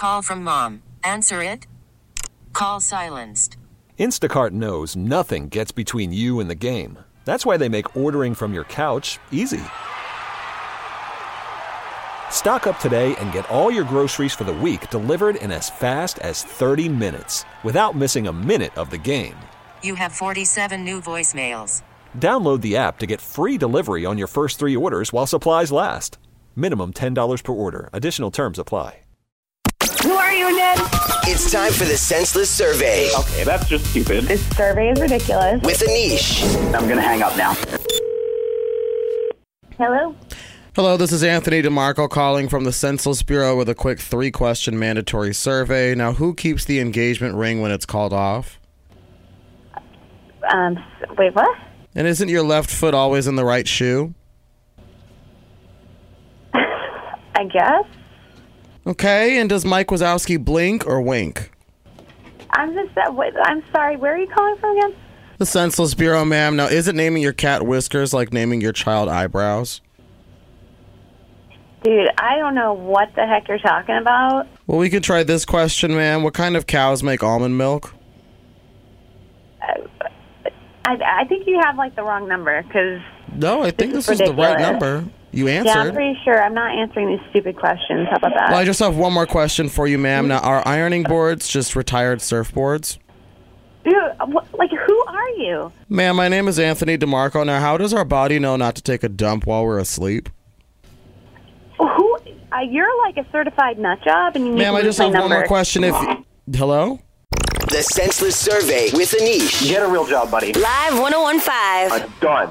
call from mom. Answer it. Call silenced. Instacart knows nothing gets between you and the game. That's why they make ordering from your couch easy. Stock up today and get all your groceries for the week delivered in as fast as 30 minutes without missing a minute of the game. You have 47 new voicemails. Download the app to get free delivery on your first 3 orders while supplies last. Minimum $10 per order. Additional terms apply. Who are you again? It's time for the Senseless Survey. Okay, that's just stupid. This survey is ridiculous. With Anish. I'm going to hang up now. Hello? Hello, this is Anthony DeMarco calling from the Census Bureau with a quick 3-question mandatory survey. Now, who keeps the engagement ring when it's called off? Wait, what? And isn't your left foot always in the right shoe? I guess. Okay, and does Mike Wazowski blink or wink? I'm sorry, where are you calling from again? The Census Bureau, ma'am. Now, is it naming your cat whiskers like naming your child eyebrows? Dude, I don't know what the heck you're talking about. Well, we could try this question, ma'am. What kind of cows make almond milk? I think you have, the wrong number, because... No, I think this is the right number. You answered. Yeah, I'm pretty sure. I'm not answering these stupid questions. How about that? Well, I just have one more question for you, ma'am. Now, are ironing boards just retired surfboards? Dude, who are you? Ma'am, my name is Anthony DeMarco. Now, how does our body know not to take a dump while we're asleep? Who? You're like a certified nut job, and you need Ma'am, to I just my have number. one more question. Hello? The Senseless Survey with Anish. Get a real job, buddy. Live 101.5. Done.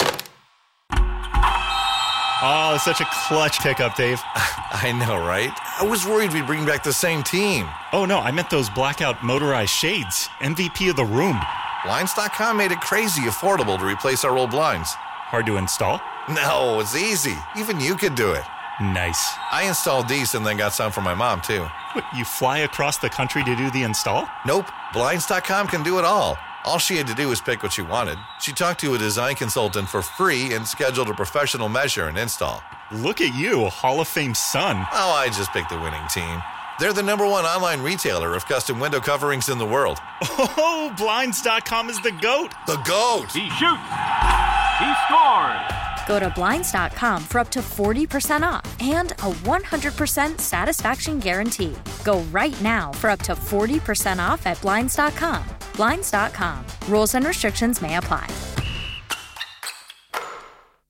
Oh, such a clutch pickup, Dave. I know, right? I was worried we'd bring back the same team. Oh, no, I meant those blackout motorized shades. MVP of the room. Blinds.com made it crazy affordable to replace our old blinds. Hard to install? No, it's easy. Even you could do it. Nice. I installed these and then got some for my mom, too. What, you fly across the country to do the install? Nope. Blinds.com can do it all. All she had to do was pick what she wanted. She talked to a design consultant for free and scheduled a professional measure and install. Look at you, Hall of Fame son. Oh, I just picked the winning team. They're the #1 online retailer of custom window coverings in the world. Oh, Blinds.com is the GOAT. The GOAT. He shoots. He scores. Go to Blinds.com for up to 40% off and a 100% satisfaction guarantee. Go right now for up to 40% off at Blinds.com. Blinds.com. Rules and restrictions may apply.